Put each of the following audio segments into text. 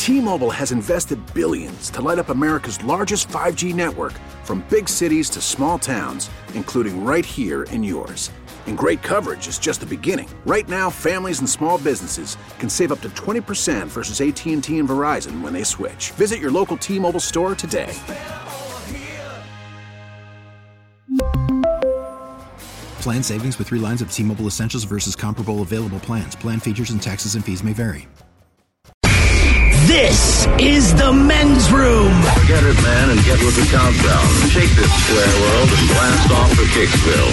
T-Mobile has invested billions to light up America's largest 5G network, from big cities to small towns, including right here in yours. And great coverage is just the beginning. Right now, families and small businesses can save up to 20% versus AT&T and Verizon when they switch. Visit your local T-Mobile store today. Plan savings with 3 lines of T-Mobile Essentials versus comparable available plans. Plan features and taxes and fees may vary. This is the men's room. Get it, man, and get with the countdown. Shake this square world and blast off for Kicksville.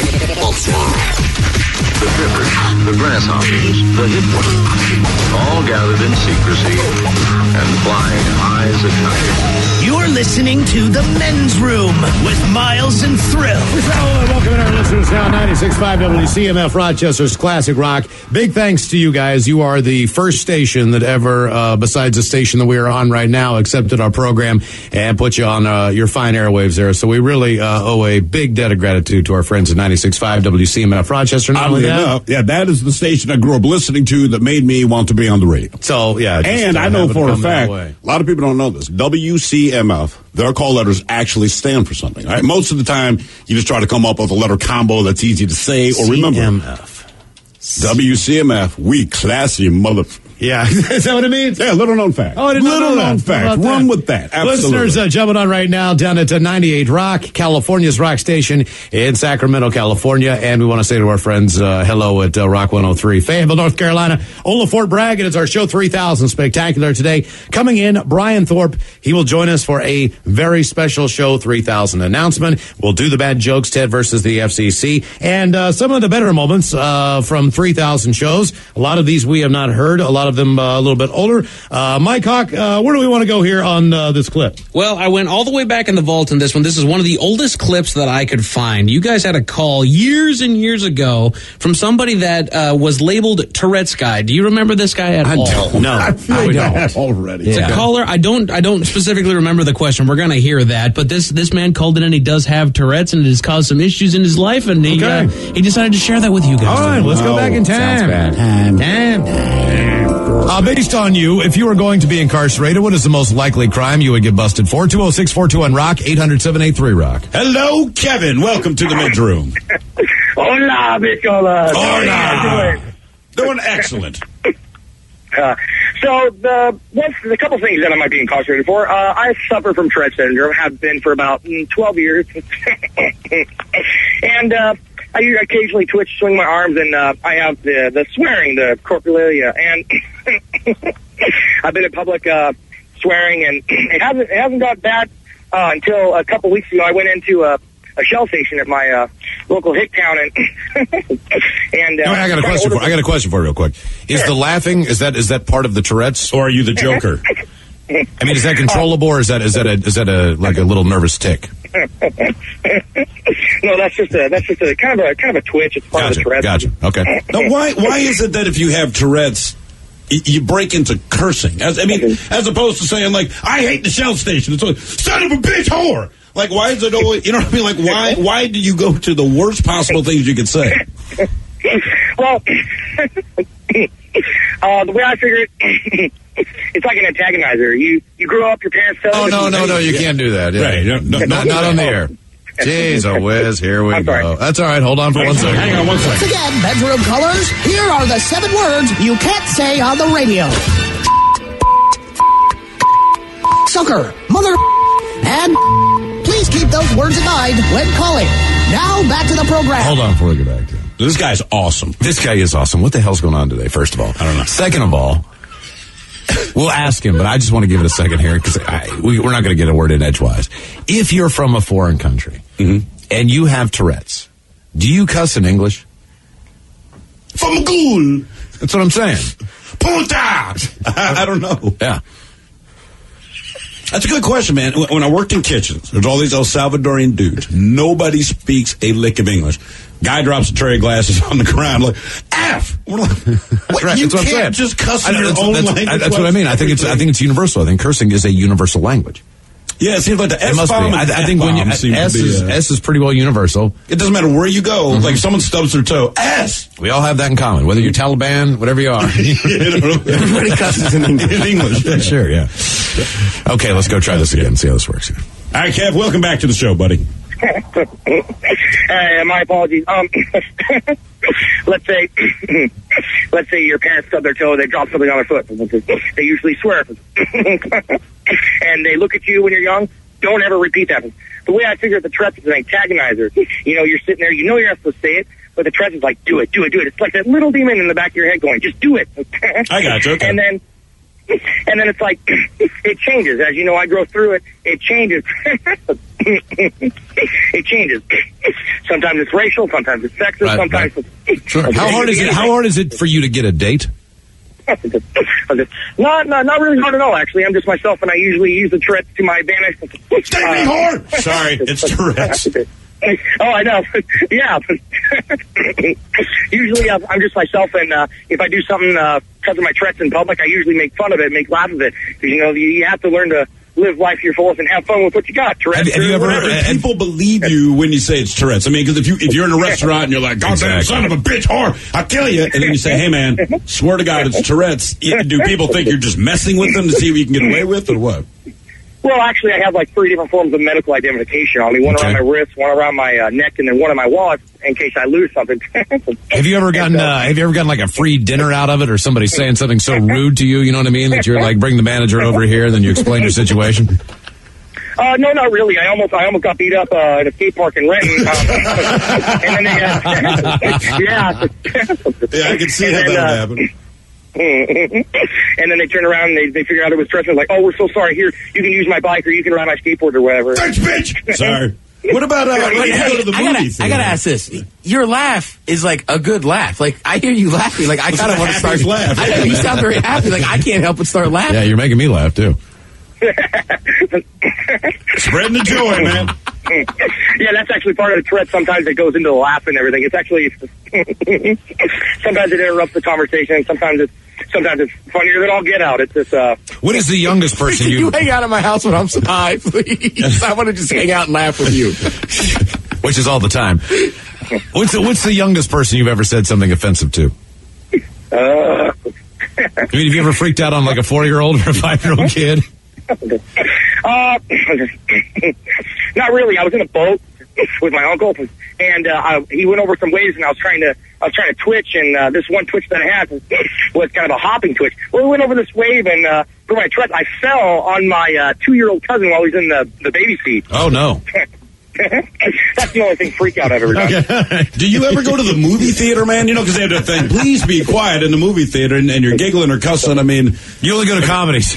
The trippers, the grasshoppers, the hip ones, all gathered in secrecy and flying high as a kite. You're listening to the men's room with Miles and Thrill. Welcome in our listeners now, 96.5 WCMF Rochester's Classic Rock. Big thanks to you guys. You are the first station that ever, besides the station that we are on right now, accepted our program and put you on your fine airwaves there. So we really owe a big debt of gratitude to our friends at 96.5 WCMF Rochester. Yeah, that is the station I grew up listening to that made me want to be on the radio. So, yeah. And I know for a fact, a lot of people don't know this, WCMF, their call letters actually stand for something. Right? Most of the time, you just try to come up with a letter combo that's easy to say or remember. WCMF, we classy mother... Yeah, is that what it means? Yeah, little known fact. Oh, I didn't know that. Little known fact. Run with that. Absolutely. Listeners, jumping on right now down at 98 Rock, California's rock station in Sacramento, California. And we want to say to our friends, hello at Rock 103, Fayetteville, North Carolina. Ola Fort Bragg, and it's our show 3000 spectacular today. Coming in, Brian Thorpe. He will join us for a very special show 3000 announcement. We'll do the bad jokes, Ted versus the FCC, and some of the better moments from 3000 shows. A lot of these we have not heard. A lot of them a little bit older. Mike Hawk, where do we want to go here on this clip? Well, I went all the way back in the vault in this one. This is one of the oldest clips that I could find. You guys had a call years and years ago from somebody that was labeled Tourette's guy. Do you remember this guy at all? Don't. No, I feel that already. It's a caller. I don't specifically remember the question. We're going to hear that, but this man called in and he does have Tourette's and it has caused some issues in his life, and he decided to share that with you guys. All right, let's go back in time. Time. Based on you, if you were going to be incarcerated, what is the most likely crime you would get busted for? 206-421-ROCK, 800-783-ROCK. Hello, Kevin. Welcome to the men's room. Hola, Nicola. Hola. Doing excellent. So the couple things that I might be incarcerated for. I suffer from Tourette syndrome. Have been for about 12 years, and I occasionally twitch, swing my arms, and I have the swearing, the corpulalia, and I've been in public swearing, and it hasn't got bad until a couple weeks ago. I went into a shell station at my local hick town, and I got a question for you real quick. Is the laughing, is that part of the Tourette's, or are you the Joker? I mean, is that controllable, or is that a like a little nervous tick? No, that's just a kind of a twitch. It's part of the Tourette's. Gotcha. Okay. Now, why is it that if you have Tourette's, you break into cursing? As opposed to saying, like, I hate the shell station. It's like, son of a bitch whore. Like, why is it always, you know what I mean? Like, why do you go to the worst possible things you could say? Well, the way I figure it, it's like an antagonizer. You grow up, your parents tell you. Oh, no, you can't do that. Yeah. Right. Not on the air. Jeez, whiz, here we go. That's all right. Hold on for 1 second. Hang on 1 second. Once again, bedroom callers, here are the 7 words you can't say on the radio. Sucker, mother, and please keep those words in mind when calling. Now, back to the program. Hold on before we get back to it. This guy's awesome. This guy is awesome. What the hell's going on today, first of all? I don't know. Second of all, we'll ask him, but I just want to give it a second here because we're not going to get a word in edgewise. If you're from a foreign country and you have Tourette's, do you cuss in English? Famagul. That's what I'm saying. Puta. I don't know. Yeah. That's a good question, man. When I worked in kitchens, there's all these El Salvadorian dudes. Nobody speaks a lick of English. Guy drops a tray of glasses on the ground, like, F! We're like, what, right, you that's what can't I'm saying. just cuss in your own language. That's what I mean. I think it's universal. I think cursing is a universal language. Yeah, it seems like the S-bomb and I think when S is pretty well universal. It doesn't matter where you go. Like, if someone stubs their toe, F! Yes. We all have that in common, whether you're Taliban, whatever you are. Everybody cusses in English. Sure, yeah. Okay, let's go try this again, see how this works. All right, Kev, welcome back to the show, buddy. My apologies. Let's say your parents stub their toe, they drop something on their foot. They usually swear. And they look at you when you're young. Don't ever repeat that. The way I figure the Tourette's is an antagonizer. You know, you're sitting there, you know you're not supposed to say it, but the Tourette's is like, do it. It's like that little demon in the back of your head going, just do it. I got you. Okay. And then it's like, it changes. As you know, I grow through it. It changes. It changes. Sometimes it's racial, sometimes it's sexist, sometimes it's... Sure. How hard is it for you to get a date? Not really hard at all, actually. I'm just myself, and I usually use the Tourette's to my advantage. Stay hard! Sorry, it's Tourette's. Oh, I know. Yeah. Usually I'm just myself, and if I do something because of my Tourette's in public, I usually make fun of it, make laugh of it. Because, you know, you have to learn to live life to your fullest and have fun with what you got. Tourette's. Have you ever heard people believe you when you say it's Tourette's? I mean, because if you're in a restaurant and you're like, "Goddamn son of a bitch, whore, I'll kill you," and then you say, "Hey man, swear to God, it's Tourette's." Do people think you're just messing with them to see what you can get away with, or what? Well, actually, I have like 3 different forms of medical identification on me. One around my wrist, one around my neck, and then one in my wallet in case I lose something. Have you ever gotten like a free dinner out of it, or somebody saying something so rude to you? You know what I mean? That you're like, bring the manager over here, and then you explain your situation. No, not really. I almost got beat up at a skate park in Renton. And then they yeah, I can see how that would happen. And then they turn around and they figure out it was Tourette's. Like, oh, we're so sorry. Here, you can use my bike or you can ride my skateboard or whatever. Thanks, bitch. Sorry. What about when you go to the movies? I gotta ask this. Your laugh is like a good laugh. Like, I hear you laughing. Like, I kind of want to start laugh. I know, you sound very happy. Like, I can't help but start laughing. Yeah, you're making me laugh too. Spreading the joy, man. Yeah, that's actually part of the Tourette's. Sometimes it goes into the laugh and everything. It's actually sometimes it interrupts the conversation. Sometimes it's funnier than all get out. It's just What is the youngest person Can you hang out at my house when I'm high, please? I want to just hang out and laugh with you. Which is all the time. What's the youngest person you've ever said something offensive to? I mean, have you ever freaked out on like a 4-year-old or a 5-year-old kid? Not really. I was in a boat with my uncle, and he went over some waves, and I was trying to twitch, and this one twitch that I had was kind of a hopping twitch. Well, we went over this wave, and for my Tourette's, I fell on my 2-year-old cousin while he was in the baby seat. Oh no. That's the only thing freak out I've ever done. Do you ever go to the movie theater, man? You know, because they have that thing, please be quiet in the movie theater, and you're giggling or cussing. I mean, you only go to comedies.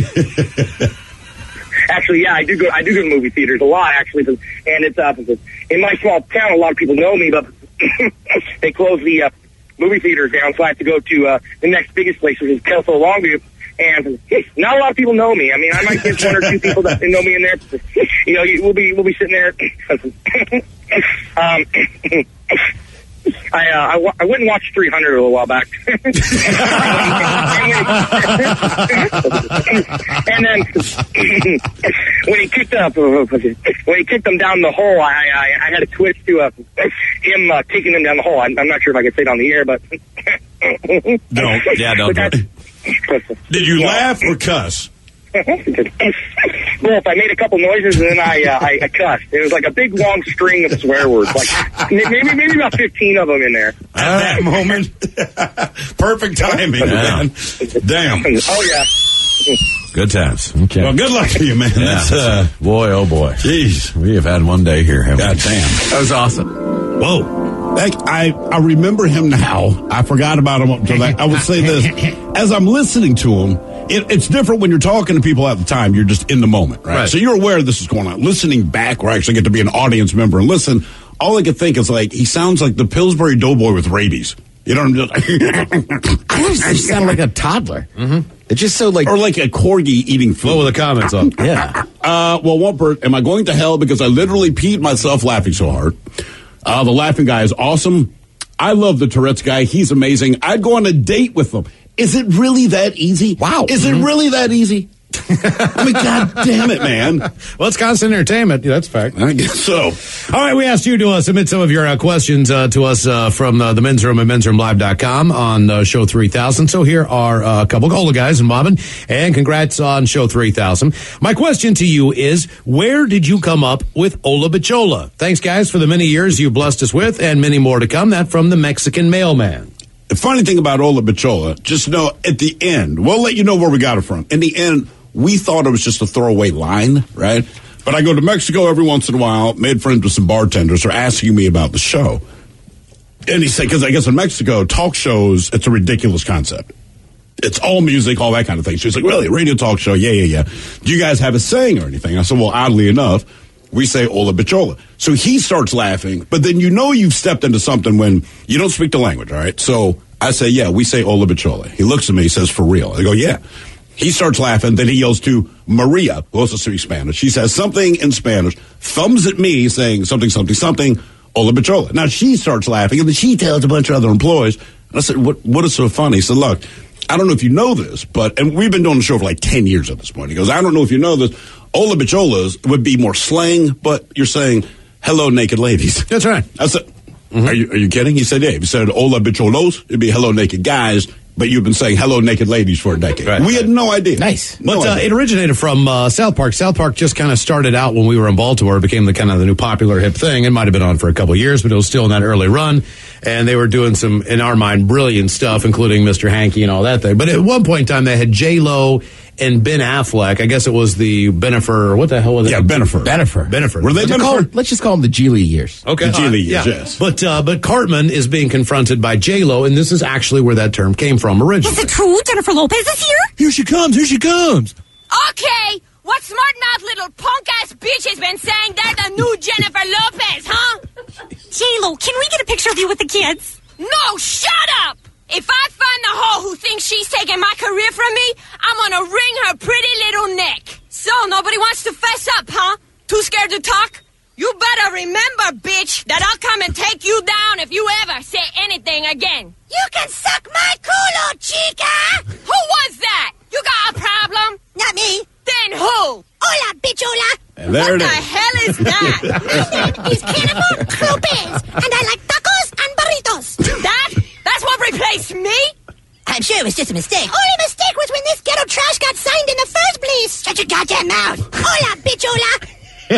Actually, yeah, I do go to movie theaters a lot, actually, and it's in my small town. A lot of people know me, but they closed the movie theaters down, so I have to go to the next biggest place, which is Kelso Longview. And not a lot of people know me. I mean, I might get 1 or 2 people that know me in there. You know, we'll be sitting there. I went and watched 300 a little while back. And then when he kicked them down the hole, I had a twitch to him kicking them down the hole. I'm not sure if I could say it on the air, but don't. Yeah, don't. Did you laugh or cuss? Well, if I made a couple noises and then I cussed. It was like a big long string of swear words, like maybe about 15 of them in there. At that moment, perfect timing, man. Damn. Oh yeah. Good times. Okay. Well, good luck to you, man. Yeah. That's, boy, oh boy. Jeez, we have had one day here. God damn, that was awesome. Whoa. I remember him now. I forgot about him up until that. I would say this. As I'm listening to him, it's different when you're talking to people at the time. You're just in the moment, right? So you're aware this is going on. Listening back, where I actually get to be an audience member and listen, all I could think is like, he sounds like the Pillsbury Doughboy with rabies. You know what I'm just... You sound like a toddler. Mm-hmm. It's just so like... Or like a corgi eating food. Blow the comments up. Yeah. Well, one person, am I going to hell because I literally peed myself laughing so hard? The laughing guy is awesome. I love the Tourette's guy. He's amazing. I'd go on a date with him. Is it really that easy? Wow. Is it really that easy? I mean, God damn it, man. Well, it's constant entertainment. Yeah, that's a fact. I guess so. All right, we asked you to submit some of your questions to us from the Men's Room at mensroomlive.com on Show 3000. So here are a couple of guys and Bobbin, and congrats on Show 3000. My question to you is, where did you come up with Ola Bichola? Thanks, guys, for the many years you blessed us with, and many more to come. That from the Mexican mailman. The funny thing about Ola Bichola, just know at the end, we'll let you know where we got it from. In the end, we thought it was just a throwaway line, right? But I go to Mexico every once in a while, made friends with some bartenders who are asking me about the show. And he said, because I guess in Mexico, talk shows, it's a ridiculous concept. It's all music, all that kind of thing. She's like, really, a radio talk show? Yeah. Do you guys have a saying or anything? I said, well, oddly enough, we say Ola Bichola. So he starts laughing, but then you know you've stepped into something when you don't speak the language, all right? So I say, yeah, we say Ola Bichola. He looks at me, he says, for real? I go, yeah. He starts laughing, then he yells to Maria, who also speaks Spanish. She says something in Spanish, thumbs at me, saying something, Ola Bichola. Now she starts laughing, and then she tells a bunch of other employees. And I said, what is so funny? He said, look, I don't know if you know this, and we've been doing the show for like 10 years at this point. He goes, I don't know if you know this, Ola Bicholas would be more slang, but you're saying, hello, naked ladies. That's right. I said, are you kidding? He said, yeah. If you said Ola Bicholos, it'd be hello, naked guys, but you've been saying hello, naked ladies for a decade. Right. We had no idea. Nice. But it originated from South Park. South Park just kind of started out when we were in Baltimore. It became the kind of the new popular hip thing. It might have been on for a couple of years, but it was still in that early run. And they were doing some, in our mind, brilliant stuff, including Mr. Hanky and all that thing. But at one point in time, they had J-Lo and Ben Affleck. I guess it was the Bennifer. What the hell was it? Yeah, Bennifer. Were they Bennifer? Let's just call them the Geely years. Okay. The Geely years, yes. But Cartman is being confronted by J-Lo, and this is actually where that term came from originally. Is it true Jennifer Lopez is here? Here she comes. Okay. What smart-mouth little punk-ass bitch has been saying they're the new Jennifer Lopez, huh? J-Lo, can we get a picture of you with the kids? No, shut up! If I find the hoe who thinks she's taking my career from me, I'm gonna wring her pretty little neck. So, nobody wants to fess up, huh? Too scared to talk? You better remember, bitch, that I'll come and take you down if you ever say anything again. You can suck my culo, chica! Who was that? You got a problem? Not me. Then who? Hola, bichola. And there what it the is. hell is that? My name is Jennifer Lopez, and I like tacos and burritos. That's what replaced me? I'm sure it was just a mistake. Only mistake was when this ghetto trash got signed in the first place. Shut your goddamn mouth. Hola, bichola.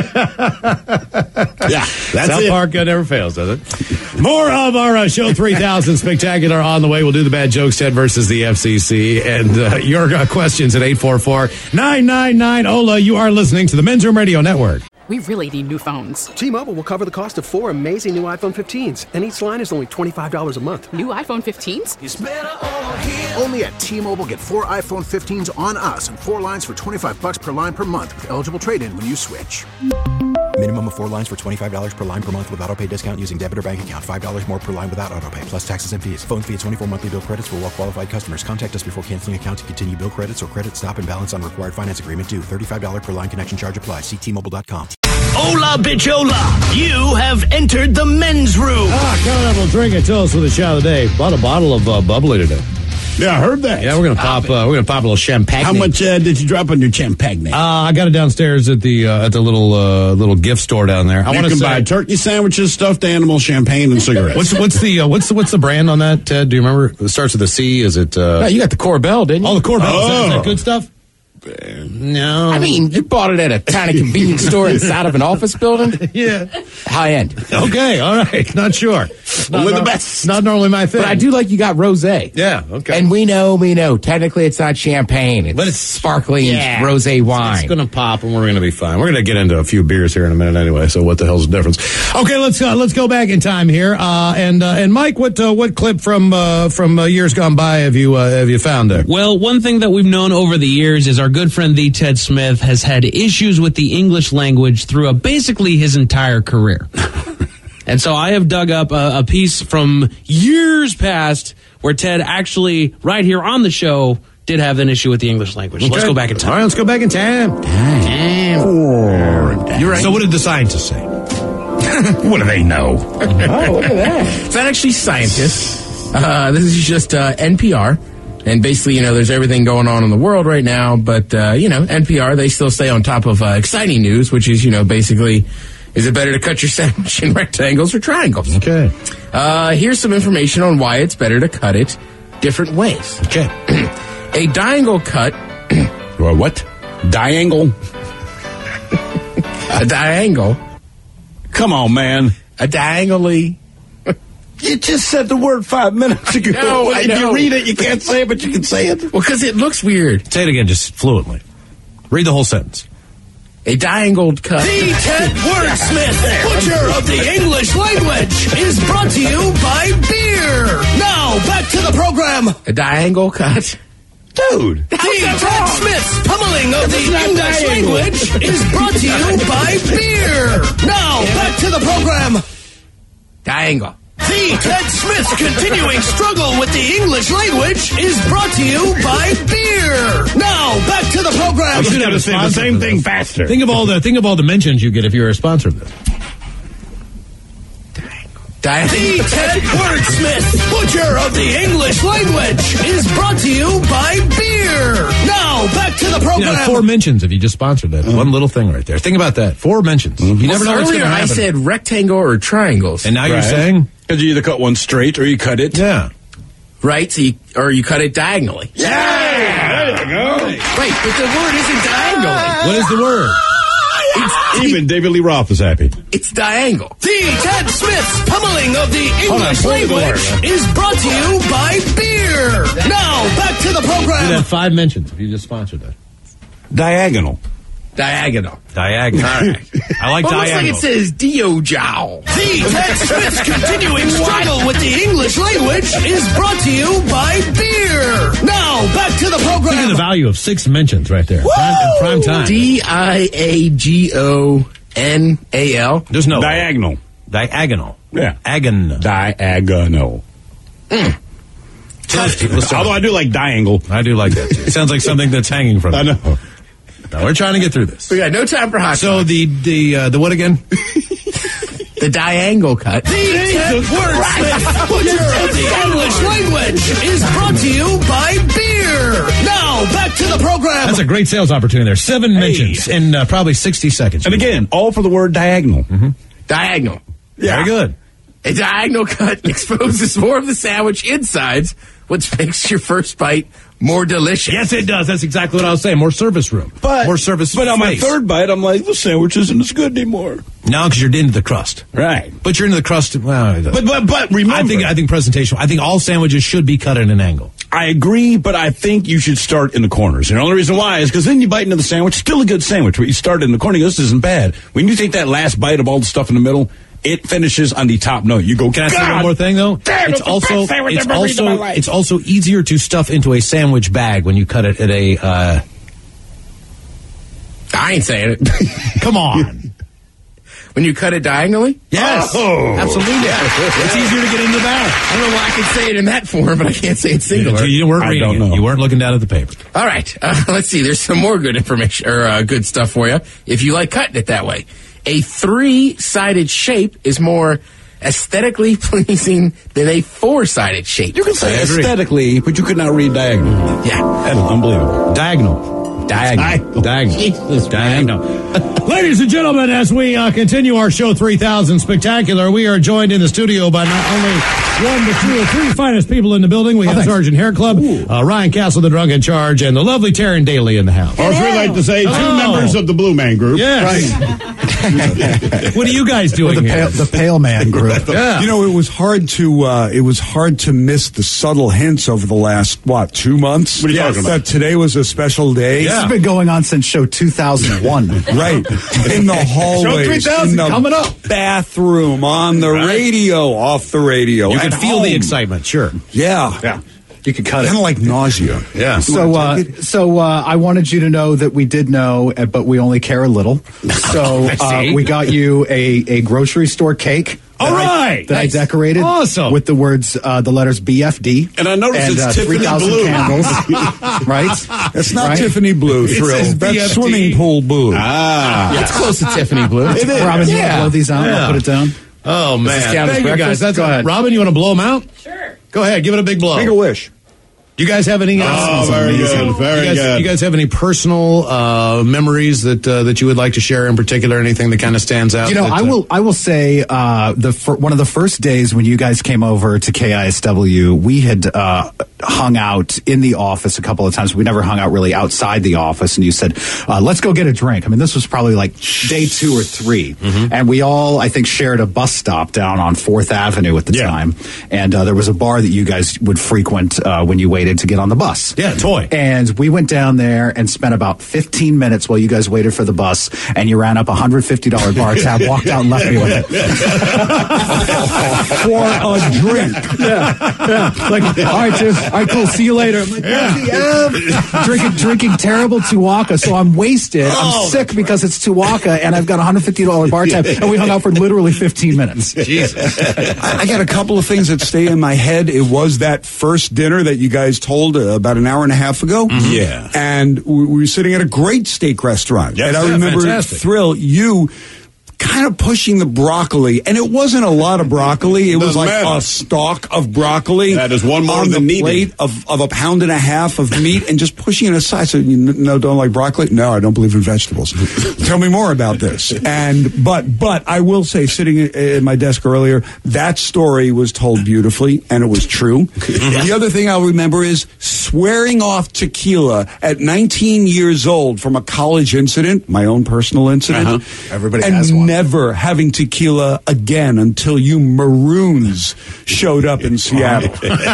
Yeah, that's South it. Park never fails, does it? More of our Show 3000 Spectacular on the way. We'll do the bad jokes, Ted versus the FCC. And your questions at 844-999. Ola, you are listening to the Men's Room Radio Network. We really need new phones. T-Mobile will cover the cost of 4 amazing new iPhone 15s, and each line is only $25 a month. New iPhone 15s? It's better over here. Only at T-Mobile, get 4 iPhone 15s on us and 4 lines for $25 per line per month with eligible trade-in when you switch. Minimum of 4 lines for $25 per line per month with autopay discount using debit or bank account. $5 more per line without autopay, plus taxes and fees. Phone fee at 24 monthly bill credits for well-qualified customers. Contact us before canceling account to continue bill credits or credit stop and balance on required finance agreement due. $35 per line connection charge applies. See T-Mobile.com. Hola, bichola. You have entered the men's room. Coming up, we'll drink it. Tell us for the shot of the day. Bought a bottle of bubbly today. Yeah, I heard that. Yeah, we're gonna pop a little champagne. How much did you drop on your champagne? I got it downstairs at the little gift store down there. I You can buy turkey sandwiches, stuffed animals, champagne, and cigarettes. What's the brand on that, Ted? Do you remember? It starts with a C. Is it? No, you got the Corbel, didn't you? Oh, the Corbel. Is that good stuff? No. I mean, you bought it at a tiny convenience store inside of an office building? Yeah. High end. Okay, all right. Not sure. Only the best. Not normally my thing. But I do like you got rosé. Yeah, okay. And we know. Technically, it's not champagne. It's sparkling rosé wine. It's going to pop, and we're going to be fine. We're going to get into a few beers here in a minute anyway, so what the hell's the difference? Okay, let's go back in time here. And Mike, what clip from years gone by have you found there? Well, one thing that we've known over the years is our good friend the Ted Smith has had issues with the English language through basically his entire career. And so I have dug up a piece from years past where Ted actually, right here on the show, did have an issue with the English language. Okay. Let's go back in time. All right, let's go back in time. You're right. So what did the scientists say? What do they know? Oh, look at that. It's not actually scientists. This is just NPR. And basically, there's everything going on in the world right now. But, NPR, they still stay on top of exciting news, which is, basically, is it better to cut your sandwich in rectangles or triangles? Okay. Here's some information on why it's better to cut it different ways. Okay. A diagonal cut. Well, what? Diangle? A diangle. Come on, man. A diagonally. You just said the word 5 minutes ago. No, I if know. you read it, you can't say it, but you can say it. Well, because it looks weird. Say it again, just fluently. Read the whole sentence. A diangled cut. The Ted Wordsmith, butcher of the English language, is brought to you by beer. Now, back to the program. A diagonal cut. Dude. The Ted Smith's pummeling of the English language is brought to you by beer. Now, back to the program. Diangle. The Ted Smith's continuing struggle with the English language is brought to you by beer. Now, back to the program. I should have to say the same thing faster. Think of all the mentions you get if you're a sponsor of this. The Ted Wordsmith, butcher of the English language, is brought to you by beer. Now, back to the program. 4 mentions if you just sponsored that. One little thing right there. Think about that. 4 mentions. You never know what's going Earlier to happen. I said rectangle or triangles. And now you're saying? Because you either cut one straight or you cut it. Yeah. Right? So you cut it diagonally. Yeah! There you go. Wait, but the word isn't diagonally. What is the word? Even David Lee Roth is happy. It's diangle. The Ted Smith's pummeling of the English language is brought to you by beer. Now, back to the You'd program. have 5 mentions if you just sponsored that. Diagonal. Diagonal. Diagonal. All right. I like Almost like diagonal. it says Dio-jowl. The Ted Smith's continuing struggle with the English language is brought to you by beer. Now, back to the Think of the program. value of 6 mentions right there. Prime time. Diagonal. There's no Diagonal. diagonal. Yeah. Diagonal. Although I do like diangle. I do like that too. It sounds like something that's hanging from it. I know. Now we're trying to get through this. We got no time for hot So dogs. the what again? The diangle cut. The Ted Wordsmith, butcher of the English language, is brought to you by beer. Now, back to the program. That's a great sales opportunity there. 7 mentions in probably 60 seconds. And again, all for the word diagonal. Diagonal. Very good. A diagonal cut exposes more of the sandwich insides, which makes your first bite more delicious. Yes, it does. That's exactly what I was saying. More service room. More service But on my space. third bite, I'm like, the sandwich isn't as good anymore. No, because you're into the crust. Right. But you're into the crust. Well, it doesn't. But remember. I think presentation. I think all sandwiches should be cut at an angle. I agree, but I think you should start in the corners. And the only reason why is because then you bite into the sandwich, still a good sandwich, but you start in the corner, this isn't bad. When you take that last bite of all the stuff in the middle, it finishes on the top note. You go, Can I say one more thing though? Damn, it's the best sandwich I've ever eaten in my life. It's also easier to stuff into a sandwich bag when you cut it at a. I ain't saying it. Come on. When you cut it diagonally? Yes. Oh. Absolutely. It's easier to get into the bag. I don't know why I can say it in that form, but I can't say it singular. You weren't I reading don't it. know. You weren't looking down at the paper. All right. Let's see. There's some more good information or good stuff for you if you like cutting it that way. A 3-sided shape is more aesthetically pleasing than a 4-sided shape. You can say I agree. aesthetically, but you could not read diagonal. Yeah. That is unbelievable. Diagonal. Diagonal. Diagonal. Diagonal. Ladies and gentlemen, as we continue our show 3000 Spectacular, we are joined in the studio by not only 1 but 2 or 3 finest people in the building. We have Sergeant Hair Club, Ryan Castle, the drunk in charge, and the lovely Taryn Daly in the house. Or as we like to say, 2 members of the Blue Man Group. Yes. What are you guys doing here? The Pale Man Group. Yeah. You know, it was hard to miss the subtle hints over the last 2 months. What are you talking about? That today was a special day. Yeah. This has been going on since show 2001. Right. In the hallways. Show 3000 in the coming up. bathroom, on the radio, off the radio. You can at feel the home. excitement, sure. Yeah. You could cut Kind of like nausea. Yeah. So I wanted you to know that we did know, but we only care a little. So see. we got you a grocery store cake. All right. That Nice. I decorated. Awesome. With the words, the letters BFD. And I noticed it's Tiffany 3,000 blue. candles. Right? It's not Right? Tiffany Blue It Thrill. says That's BFD. swimming pool blue. It's close to Tiffany Blue. Robin, you want to blow these out? Yeah. I'll put it down. Oh, man. this count as Thank you, guys. breakfast? That's Go ahead. Robin, you want to blow them out? Sure. Go ahead. Give it a big blow. Make a wish. Do you guys have any? Very good. Very good. You guys have any personal memories that you would like to share in particular? Anything that kind of stands out? You know, I will say one of the first days when you guys came over to KISW, we had hung out in the office a couple of times. We never hung out really outside the office, and you said, let's go get a drink. I mean, this was probably like day 2 or 3. Mm-hmm. And we all, I think, shared a bus stop down on 4th Avenue at the time. And there was a bar that you guys would frequent when you waited to get on the bus. Yeah, Toy. And we went down there and spent about 15 minutes while you guys waited for the bus, and you ran up a $150 bar tab, walked out and left me with it. For a drink. Yeah. Like, all right, cool, see you later. I'm like, drinking terrible Tuaca, so I'm wasted. I'm sick because it's Tuaca, and I've got a $150 bar tab, and we hung out for literally 15 minutes. Jesus. I got a couple of things that stay in my head. It was that first dinner that you guys told about an hour and a half ago. Mm-hmm. Yeah. And we were sitting at a great steak restaurant. Yes, and I remember, fantastic. Thrill, you kind of pushing the broccoli, and it wasn't a lot of broccoli. It was like a stalk of broccoli. That is one more on than the needed. plate of a pound and a half of meat, and just pushing it aside. So don't like broccoli? No, I don't believe in vegetables. Tell me more about this. But I will say, sitting at my desk earlier, that story was told beautifully, and it was true. The other thing I'll remember is swearing off tequila at 19 years old from a college incident, my own personal incident. Everybody and has one. Never having tequila again until you Maroons showed up in Seattle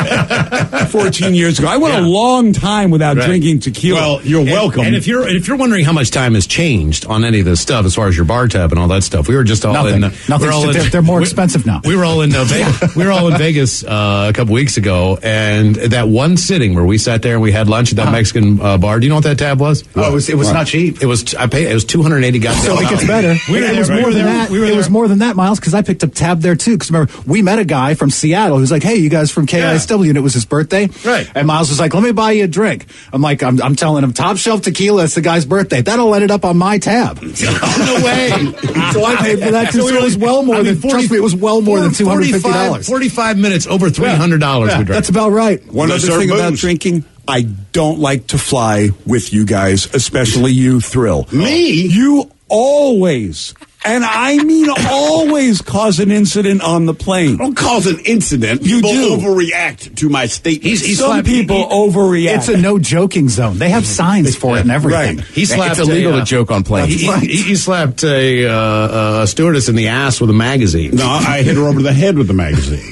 14 years ago. I went a long time without drinking tequila. Well, you're welcome. And if you're wondering how much time has changed on any of this stuff, as far as your bar tab and all that stuff, we were just all they're more expensive now. We were all in Vegas. We were all in Vegas a couple weeks ago, and that one sitting where we sat there and we had lunch at that Mexican bar. Do you know what that tab was? Oh, it was not cheap. It was $280. So it gets better. It was more than that. It was more than that, Miles, because I picked up tab there too. Because remember, we met a guy from Seattle who's like, "Hey, you guys from KISW?" And it was his birthday. Right. And Miles was like, "Let me buy you a drink." I'm like, I'm telling him, top shelf tequila. It's the guy's birthday. That all ended up on my tab. No way. So I paid for that too. So it was well more than. Trust me, it was well more than $250. 45 minutes over $300. We drank. That's about right. One other thing about drinking, I don't like to fly with you guys, especially you, Thrill. Me? You always, and I mean always, cause an incident on the plane. Don't cause an incident. You People do. overreact to my statement. Some people overreact. It's a no joking zone. They have signs for it and everything. Right. He slapped It's illegal to joke on planes. He slapped a stewardess in the ass with a magazine. No, I hit her over the head with the magazine.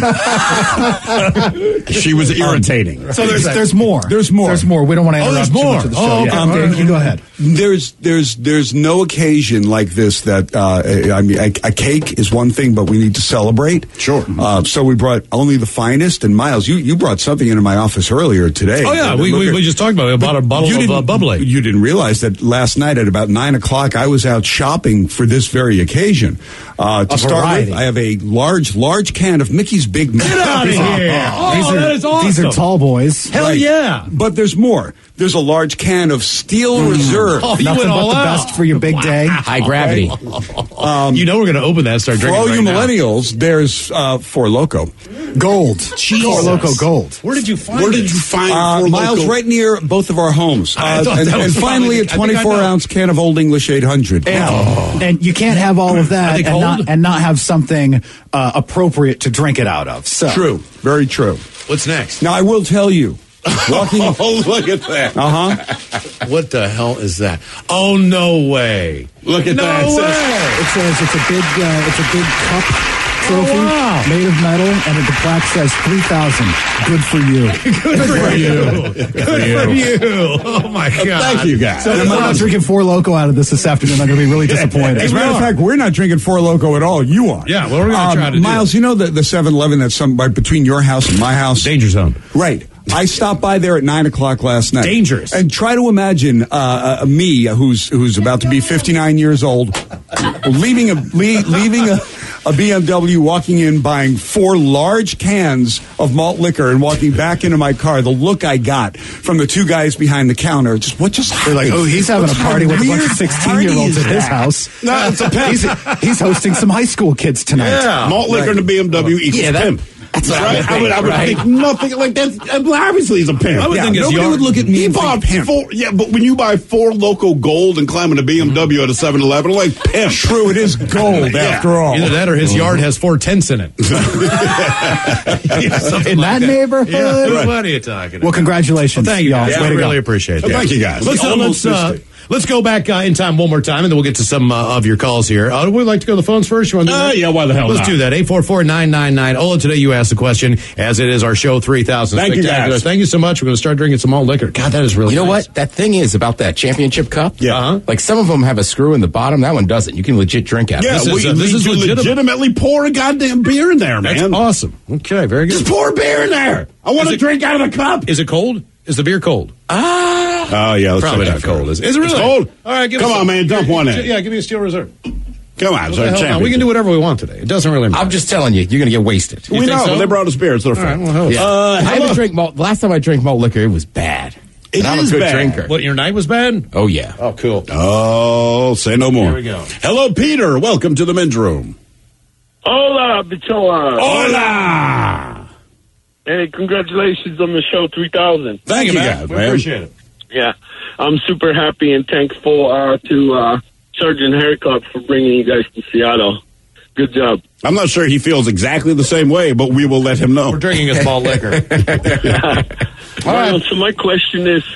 She was irritating. So there's more. There's more. The's more. We don't want to interrupt there's too more. much of the show. Oh, okay. You go ahead. There's no occasion like this that I mean a cake is one thing, but we need to celebrate. Sure. So we brought only the finest. And Miles, you brought something into my office earlier today. Oh yeah, we just talked about it. We bought a bottle of bubbly. You didn't realize that last night at about 9:00 I was out shopping for this very occasion. To start with, I have a large can of Mickey's Big Mac. Get out of here! That is awesome. These are tall boys. Hell yeah! But there's more. There's a large can of Steel Reserve. Oh, you Nothing went but all the out. best for your big day. High gravity. You know we're going to open that and start For drinking all right you now. millennials, there's Four Loko. Gold. Jesus. Four Loco Gold. Where did you find Where it? did you find Four Miles, Loko? right near both of our homes. I thought And that was finally, a probably- I think I know. 24-ounce can of Old English 800. And you can't have all of Are that they cold? and not have something appropriate to drink it out of. So True. Very true. What's next? Now, I will tell you, walking... Oh, look at that. Uh-huh. What the hell is that? Oh, no way. Look at No that. way. it's a big cup trophy wow. made of metal, and the plaque says 3,000. Good for you. Good for you. Good for you. Oh, my God. Thank you, guys. So if we're not drinking Four Loco out of this afternoon, I'm going to be really disappointed. As a matter of fact, we're not drinking Four Loko at all. You are. Yeah, well, we're going to try to do Miles, it. you know the 7-Eleven that's right between your house and my house? Danger zone. Right. I stopped by there at 9:00 last night. Dangerous. And try to imagine me, who's about to be 59 years old, leaving a BMW, walking in, buying 4 large cans of malt liquor, and walking back into my car. The look I got from the 2 guys behind the counter, what just happened? They're like, oh, he's having a party with a bunch of 16-year-olds at his house. No, it's a pimp. He's hosting some high school kids tonight. Malt liquor and a BMW equals pimp. That's what right? I would think nothing like that. Obviously, he's a pimp. I would think nobody would look at me and think pimp. But when you buy 4 Loco Gold and climbing a BMW at a 7-Eleven, like pimp. True, it is gold after all. Either that or his yard has 4 tents in it. In that neighborhood? Yeah, what are you talking about? Well, congratulations. Well, thank you, y'all. guys. Way I to really go. appreciate that. Thank you, guys. Let's go back in time one more time, and then we'll get to some of your calls here. Would we like to go to the phones first? You want to do that? Yeah, why the hell Let's not? do that. 844-999-OLA. Today you asked the question, as it is our show 3000. Thank you, Spectacular. guys. Thank you so much. We're going to start drinking some malt liquor. God, that is really You know nice. what? That thing is about that championship cup. Yeah. Like some of them have a screw in the bottom. That one doesn't. You can legit drink out of Yeah, it. This is legitimate. legitimately pour a goddamn beer in there, man. That's awesome. Okay, very good. Just pour beer in there. I want to drink out of the cup. Is it cold? Is the beer cold? Oh, yeah. Let's Probably check not that cold. first. Is it really? It's cold? All right, give Come us on, man. Dump one in. Yeah, give me a Steel Reserve. Come on. What the hell? We can do whatever we want today. It doesn't really matter. I'm just telling you, you're going to get wasted. We think know. so? They brought us beer. It's their fault. All right, well, Yeah. I haven't drank malt. Last time I drank malt liquor, it was bad. It I'm is a good bad. drinker. What, your night was bad? Oh, yeah. Oh, cool. Oh, say no more. Here we go. Hello, Peter. Welcome to the men's room. Hola, bichola. Hola. Hey, congratulations on the show 3000. Thank you, guys, We man. appreciate it. Yeah, I'm super happy and thankful to Sergeant Haircut for bringing you guys to Seattle. Good job. I'm not sure he feels exactly the same way, but we will let him know. We're drinking a small liquor. Well, so my question is,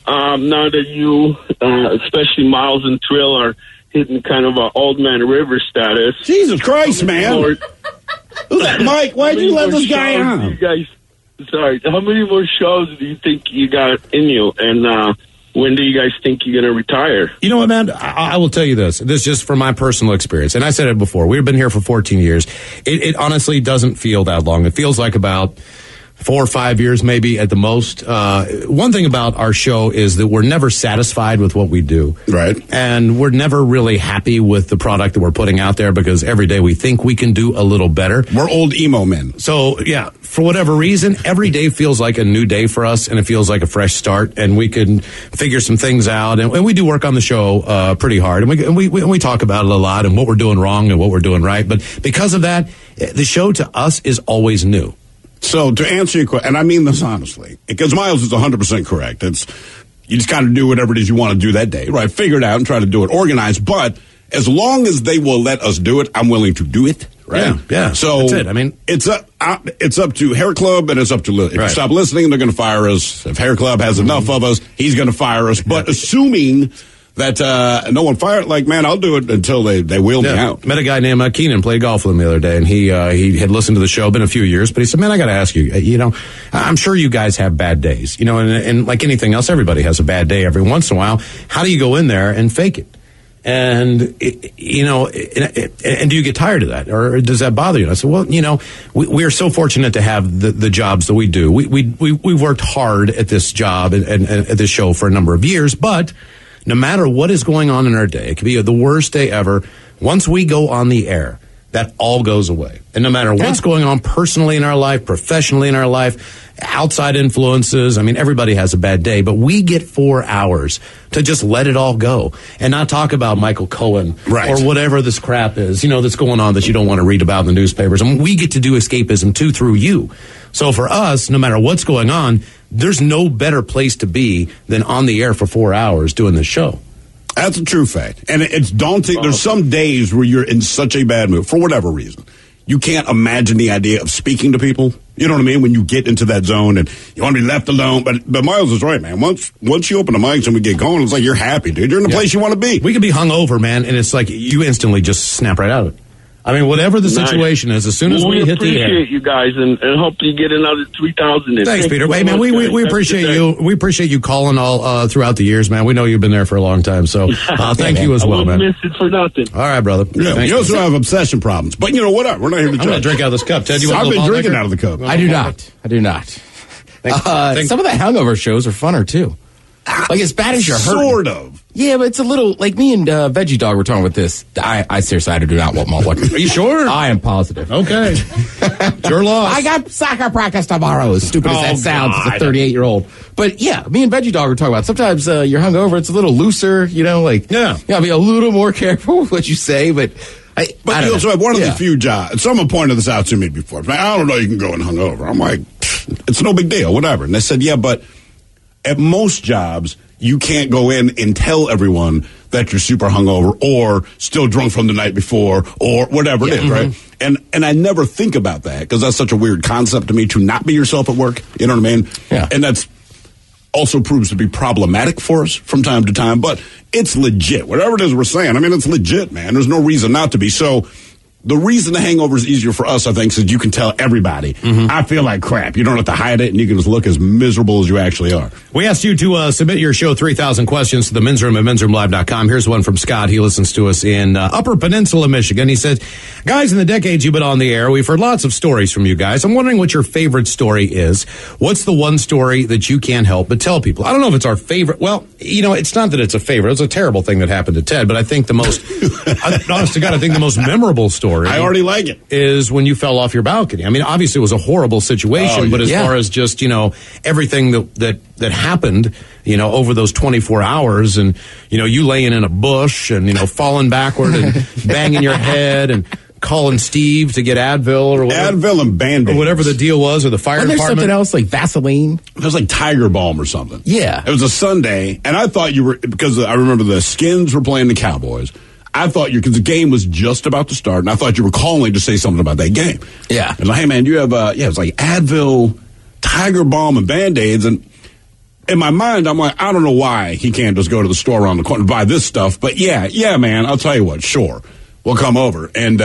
now that you, especially Miles and Trill, are hitting kind of an old man river status. Jesus Christ, man. Who's that, Mike? Why'd you let this guy on? You guys, sorry, how many more shows do you think you got in you? And when do you guys think you're going to retire? You know what, man? I will tell you this. This is just from my personal experience. And I said it before. We've been here for 14 years. It honestly doesn't feel that long. It feels like about 4 or 5 years, maybe at the most. One thing about our show is that we're never satisfied with what we do. Right. And we're never really happy with the product that we're putting out there because every day we think we can do a little better. We're old emo men. So, yeah, for whatever reason, every day feels like a new day for us and it feels like a fresh start and we can figure some things out. And we do work on the show pretty hard. And we talk about it a lot and what we're doing wrong and what we're doing right. But because of that, the show to us is always new. So to answer your question, and I mean this honestly, because Miles is 100% correct. It's you just kind of do whatever it is you want to do that day, right? Figure it out and try to do it organized. But as long as they will let us do it, I'm willing to do it. Right? Yeah. So that's it. I mean, it's up to Hair Club and it's up to Lily. If you stop listening, they're going to fire us. If Hair Club has enough of us, he's going to fire us. But assuming that no one fired, like, man, I'll do it until they wheel me out. Met a guy named Keenan, played golf with him the other day, and he had listened to the show, been a few years, but he said, man, I got to ask you, I'm sure you guys have bad days, and like anything else, everybody has a bad day every once in a while. How do you go in there and fake it? And, and do you get tired of that? Or does that bother you? And I said, well, we are so fortunate to have the jobs that we do. We've worked hard at this job and at this show for a number of years, but no matter what is going on in our day, it could be the worst day ever. Once we go on the air, that all goes away. And no matter what's going on personally in our life, professionally in our life, outside influences, I mean, everybody has a bad day, but we get 4 hours to just let it all go and not talk about Michael Cohen or whatever this crap is, that's going on that you don't want to read about in the newspapers. And we get to do escapism too through you. So for us, no matter what's going on, there's no better place to be than on the air for 4 hours doing this show. That's a true fact. And it's daunting. There's some days where you're in such a bad mood, for whatever reason. You can't imagine the idea of speaking to people. You know what I mean? When you get into that zone and you want to be left alone. But Miles is right, man. Once you open the mics and we get going, it's like you're happy, dude. You're in the place you want to be. We can be hungover, man, and it's like you instantly just snap right out of it. I mean, whatever the situation is, as soon as we hit the air. We appreciate you guys and hope you get another 3,000. Thanks, Peter. Hey, man, we appreciate you. We appreciate you calling all throughout the years, man. We know you've been there for a long time, so thank you as well, man. I wouldn't miss it for nothing. All right, brother. Yeah, you also have obsession problems, but you know what? We're not here to judge. I'm going to drink out of this cup. Ted, you want I've a been little drinking liquor? out of the cup. I do not. Some of the hangover shows are funner, too. Like, as bad as you're hurting. Sort of. Yeah, but it's a little, like me and Veggie Dog were talking about this. I seriously do not want malt liquor. Are you sure? I am positive. Okay. Your loss. I got soccer practice tomorrow, as stupid as that sounds as a 38-year-old. But yeah, me and Veggie Dog were talking about sometimes you're hungover, it's a little looser, I'll be a little more careful with what you say, but But you also have one of the few jobs. Someone pointed this out to me before. I don't know, you can go in hungover. I'm like, it's no big deal, whatever. And they said, yeah, but at most jobs, you can't go in and tell everyone that you're super hungover or still drunk from the night before or whatever it is, right? And I never think about that because that's such a weird concept to me to not be yourself at work. You know what I mean? Yeah. And that's also proves to be problematic for us from time to time, but it's legit. Whatever it is we're saying, I mean, it's legit, man. There's no reason not to be. So the reason the hangover is easier for us, I think, is you can tell everybody, I feel like crap. You don't have to hide it, and you can just look as miserable as you actually are. We asked you to submit your show 3,000 questions to the Men's Room at mensroomlive.com. Here's one from Scott. He listens to us in Upper Peninsula, Michigan. He says, guys, in the decades you've been on the air, we've heard lots of stories from you guys. I'm wondering what your favorite story is. What's the one story that you can't help but tell people? I don't know if it's our favorite. Well, you know, it's not that it's a favorite. It's a terrible thing that happened to Ted, but I think the most, honest to God, I think the most memorable story. I already like it. Is when you fell off your balcony. I mean, obviously it was a horrible situation, but as far as just, you know, everything that happened, you know, over those 24 hours and, you know, you laying in a bush and, you know, falling backward and banging your head and calling Steve to get Advil or whatever. Advil and Band-Aids. Or whatever the deal was, or the fire Wasn't there department. something else like Vaseline? It was like Tiger Balm or something. Yeah. It was a Sunday, and I thought you were, because I remember the Skins were playing the Cowboys. I thought because the game was just about to start, and I thought you were calling to say something about that game. Yeah. And like, hey, man, you have, it was like Advil, Tiger Balm, and Band-Aids, and in my mind, I'm like, I don't know why he can't just go to the store around the corner and buy this stuff, but yeah, man, I'll tell you what, sure, we'll come over. And,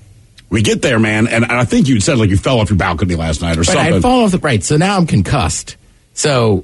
we get there, man, and I think you said like you fell off your balcony last night or something. I fall off so now I'm concussed. So,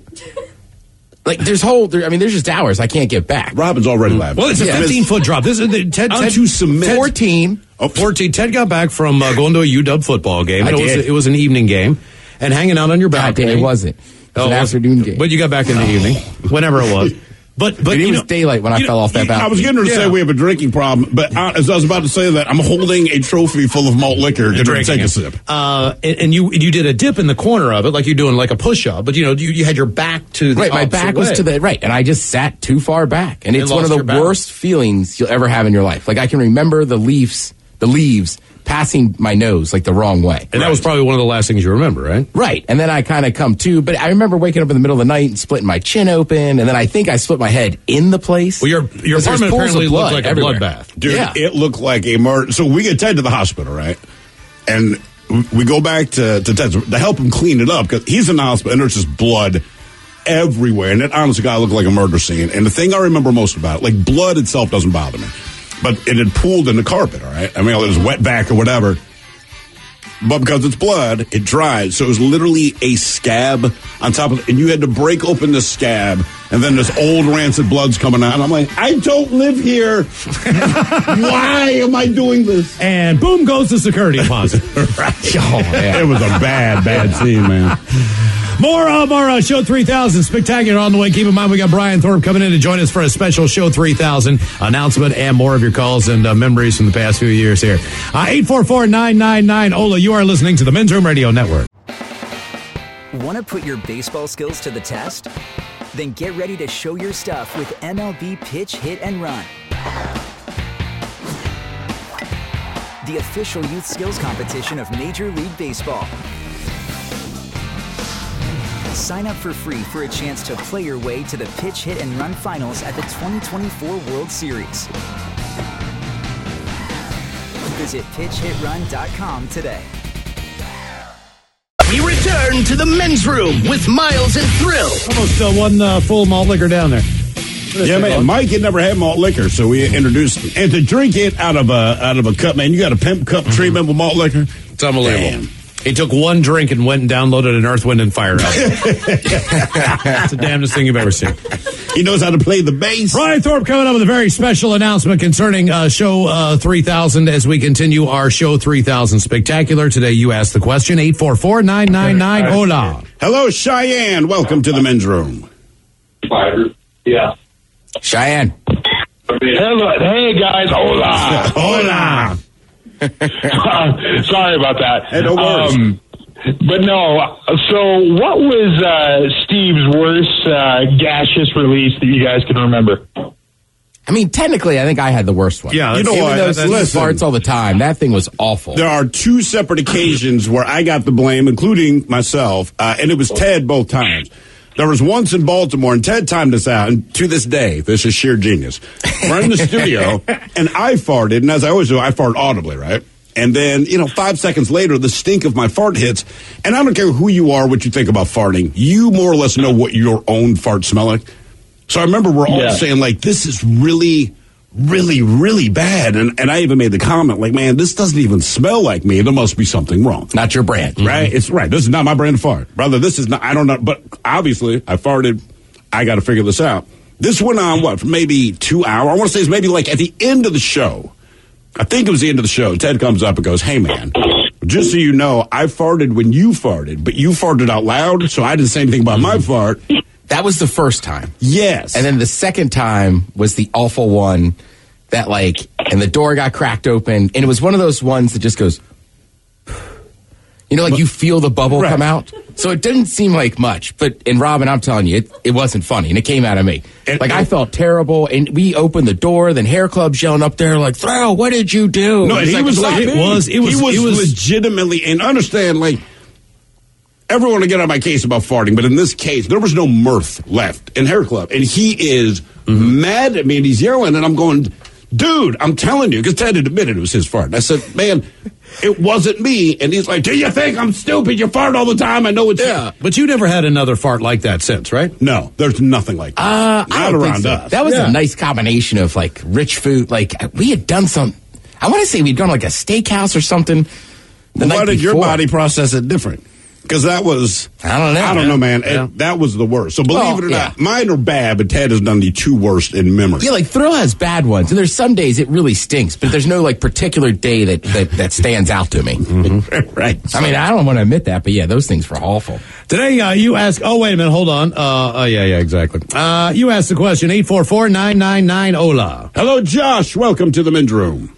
like, there's just hours I can't get back. Robin's already laughing. Well, it's a 15-foot drop. This is Ted to submit 14. 14. Ted got back from going to a UW football game. It was an evening game, and hanging out on your balcony. It wasn't. It was an afternoon game. But you got back in the evening, whenever it was. But it was daylight when I fell off that balcony. I was getting her to say we have a drinking problem, but as I was about to say that, I'm holding a trophy full of malt liquor. Get ready to take a sip. And you did a dip in the corner of it, like you're doing like a push-up, but you had your back to the my back was to the right, and I just sat too far back, and it's one of the worst feelings you'll ever have in your life. Like I can remember the leaves passing my nose like the wrong way. And that was probably one of the last things you remember, right? Right. And then I kind of come to, but I remember waking up in the middle of the night and splitting my chin open, and then I think I split my head in the place. Well, your apartment apparently looked like a bloodbath. Dude, it looked like a murder. So we get Ted to the hospital, right? And we go back to Ted to help him clean it up because he's in the hospital and there's just blood everywhere. And it honestly got looked like a murder scene. And the thing I remember most about it, like blood itself doesn't bother me. But it had pooled in the carpet, all right? I mean, it was wet back or whatever. But because it's blood, it dried. So it was literally a scab on top of it. And you had to break open the scab. And then this old rancid blood's coming out. And I'm like, I don't live here. Why am I doing this? And boom goes the security deposit. Right. Oh, man. It was a bad scene, man. More of our Show 3000 Spectacular on the way. Keep in mind, we got Brian Thorpe coming in to join us for a special Show 3000 announcement and more of your calls and memories from the past few years here. 844-999-OLA. You are listening to the Men's Room Radio Network. Want to put your baseball skills to the test? Then get ready to show your stuff with MLB Pitch, Hit, and Run. The official youth skills competition of Major League Baseball. Sign up for free for a chance to play your way to the Pitch, Hit, and Run finals at the 2024 World Series. Visit pitchhitrun.com today. We return to the Men's Room with Miles and Thrill. Almost one full malt liquor down there. Yeah, man. Mike had never had malt liquor, so we introduced him. And to drink it out of a cup, man, you got a pimp cup treatment with malt liquor? It's unbelievable. Damn. He took one drink and went and downloaded an Earth, Wind, and Fire album. It's the damnedest thing you've ever seen. He knows how to play the bass. Brian Thorpe coming up with a very special announcement concerning Show 3000 as we continue our Show 3000 Spectacular. Today you ask the question, 844-999-OLA. Hello, Cheyenne. Welcome to the Men's Room. Yeah. Cheyenne. Hello. Hey, guys. Hola. Hola. Sorry about that. Hey, no worries. But no, so what was Steve's worst gaseous release that you guys can remember? I mean, technically, I think I had the worst one. Yeah, you know even what? though Steve Listen. farts all the time, that thing was awful. There are two separate occasions where I got the blame, including myself, and it was Ted both times. There was once in Baltimore, and Ted timed us out, and to this day, this is sheer genius. We're in the studio, and I farted, and as I always do, I fart audibly, right? And then, 5 seconds later, the stink of my fart hits, and I don't care who you are, what you think about farting, you more or less know what your own farts smell like. So I remember we're all saying, like, this is really, really, really bad. And I even made the comment, like, man, this doesn't even smell like me. There must be something wrong. Not your brand. Right? It's right. This is not my brand of fart. Brother, this is not, I don't know. But obviously, I farted. I got to figure this out. This went on, for maybe 2 hours? I want to say it's maybe like at the end of the show. I think it was the end of the show. Ted comes up and goes, hey, man, just so you know, I farted when you farted, but you farted out loud, so I didn't say anything about my fart. That was the first time. Yes. And then the second time was the awful one that, and the door got cracked open, and it was one of those ones that just goes, you feel the bubble come out. So it didn't seem like much. But, and Robin, I'm telling you, it wasn't funny, and it came out of me. I felt terrible, and we opened the door, then Hair Club's yelling up there, like, Throw, what did you do? No, and he was he was legitimately, and understand, everyone will get on my case about farting, but in this case, there was no mirth left in Hair Club. And he is mad at me, and he's yelling, and I'm going, dude, I'm telling you, because Ted had admitted it was his fart. And I said, man, it wasn't me. And he's like, do you think I'm stupid? You fart all the time. I know it's you. But you never had another fart like that since, right? No, there's nothing like that. Not around us. That was a nice combination of, rich food. We had done some, I want to say we'd gone to, a steakhouse or something the night Why did your before. body process it different? Because that was, I don't know, man. Yeah. That was the worst. So believe it or not, mine are bad, but Ted has done the two worst in memory. Yeah, Thrill has bad ones, and there's some days it really stinks, but there's no particular day that stands out to me. Right. I mean, I don't want to admit that, but yeah, those things were awful. Today, you ask, oh, wait a minute, hold on. Yeah, exactly. You asked the question, 844-999-OLA. Hello, Josh. Welcome to the men's room.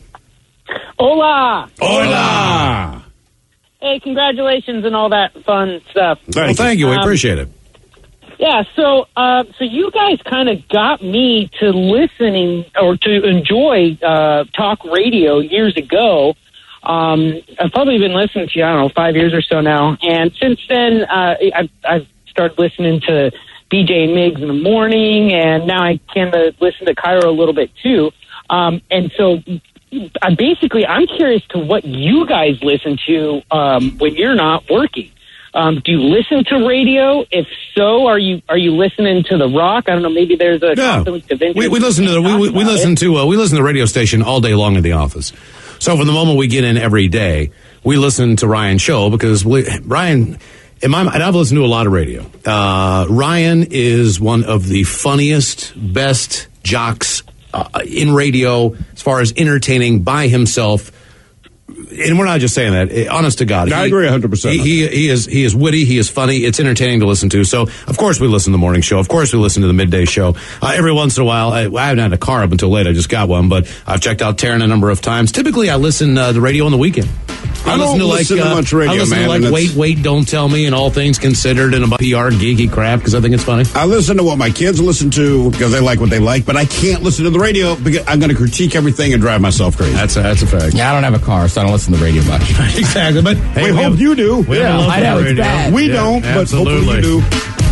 Hola. Hola. Hey, congratulations and all that fun stuff. Thank you. We appreciate it. Yeah, so you guys kind of got me to listening or to enjoy talk radio years ago. I've probably been listening to you, 5 years or so now. And since then, I've started listening to BJ and Miggs in the morning, and now I can listen to Cairo a little bit too. And so I'm curious to what you guys listen to when you're not working. Do you listen to radio? If so, are you listening to the rock? I don't know. Maybe there's a conflict of interest. We listen to the we listen to the radio station all day long in the office. So from the moment we get in every day, we listen to Ryan's show because Ryan. And I've listened to a lot of radio. Ryan is one of the funniest, best jocks in radio as far as entertaining by himself. And we're not just saying that. Honest to God, I agree 100%. He is witty. He is funny. It's entertaining to listen to. So of course we listen to the morning show. Of course we listen to the midday show. Every once in a while, I haven't had a car up until late. I just got one, but I've checked out Taryn a number of times. Typically, I listen to the radio on the weekend. I don't listen to much radio, I listen man. to Wait, Don't Tell Me and All Things Considered and about PR geeky crap because I think it's funny. I listen to what my kids listen to because they like what they like, but I can't listen to the radio because I'm going to critique everything and drive myself crazy. That's a fact. Yeah, I don't have a car, so I don't listen to the radio much. Exactly, but we hope you do. I know, it's bad. We don't, but hopefully you do.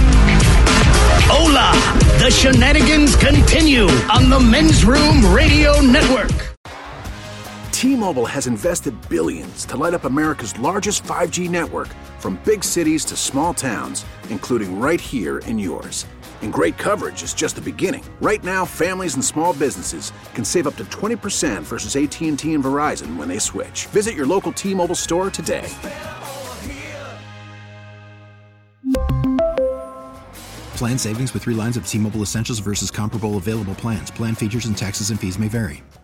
Hola! The shenanigans continue on the Men's Room Radio Network. T-Mobile has invested billions to light up America's largest 5G network, from big cities to small towns, including right here in yours. And great coverage is just the beginning. Right now, families and small businesses can save up to 20% versus AT&T and Verizon when they switch. Visit your local T-Mobile store today. Plan savings with 3 lines of T-Mobile Essentials versus comparable available plans. Plan features and taxes and fees may vary.